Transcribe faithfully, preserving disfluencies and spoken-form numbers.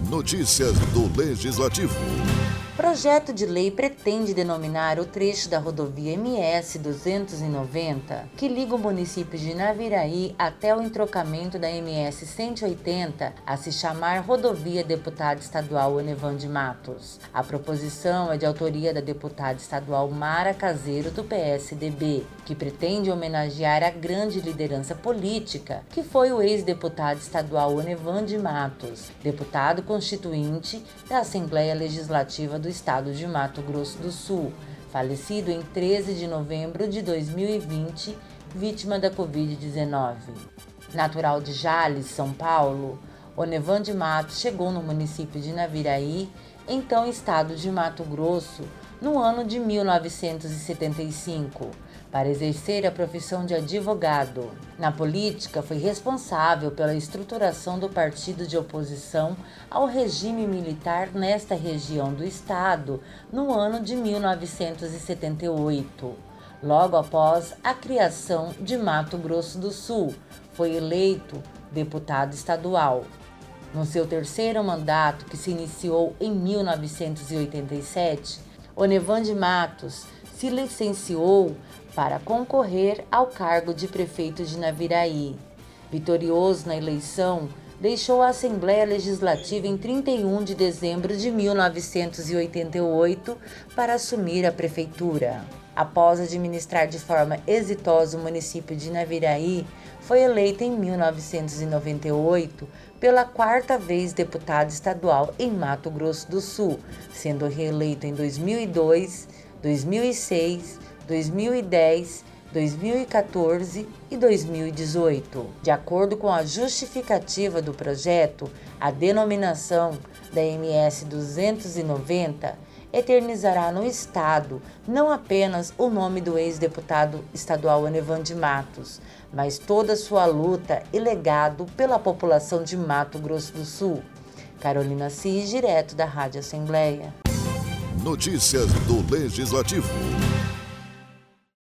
Notícias do Legislativo. Projeto de lei pretende denominar o trecho da rodovia M S duzentos e noventa, que liga o município de Naviraí até o entrocamento da M S cento e oitenta, a se chamar Rodovia Deputada Estadual Onevande Matos. A proposição é de autoria da deputada estadual Mara Caseiro, do P S D B, que pretende homenagear a grande liderança política que foi o ex-deputado estadual Onevande Matos, deputado constituinte da Assembleia Legislativa do Estado de Mato Grosso do Sul, falecido em treze de novembro de dois mil e vinte, vítima da covid dezenove. Natural de Jales, São Paulo, Onevande Matos chegou no município de Naviraí, então estado de Mato Grosso, no ano de mil novecentos e setenta e cinco, para exercer a profissão de advogado. Na política, foi responsável pela estruturação do partido de oposição ao regime militar nesta região do estado no ano de mil novecentos e setenta e oito. Logo após a criação de Mato Grosso do Sul, foi eleito deputado estadual. No seu terceiro mandato, que se iniciou em mil novecentos e oitenta e sete, Onevande Matos se licenciou para concorrer ao cargo de prefeito de Naviraí. Vitorioso na eleição, deixou a Assembleia Legislativa em trinta e um de dezembro de mil novecentos e oitenta e oito para assumir a prefeitura. Após administrar de forma exitosa o município de Naviraí, foi eleito em mil novecentos e noventa e oito pela quarta vez deputado estadual em Mato Grosso do Sul, sendo reeleito em dois mil e dois, dois mil e seis, dois mil e dez, dois mil e quatorze e dois mil e dezoito. De acordo com a justificativa do projeto, a denominação da M S duzentos e noventa eternizará no estado não apenas o nome do ex-deputado estadual Onevande Matos, mas toda a sua luta e legado pela população de Mato Grosso do Sul. Carolina Cis, direto da Rádio Assembleia. Notícias do Legislativo.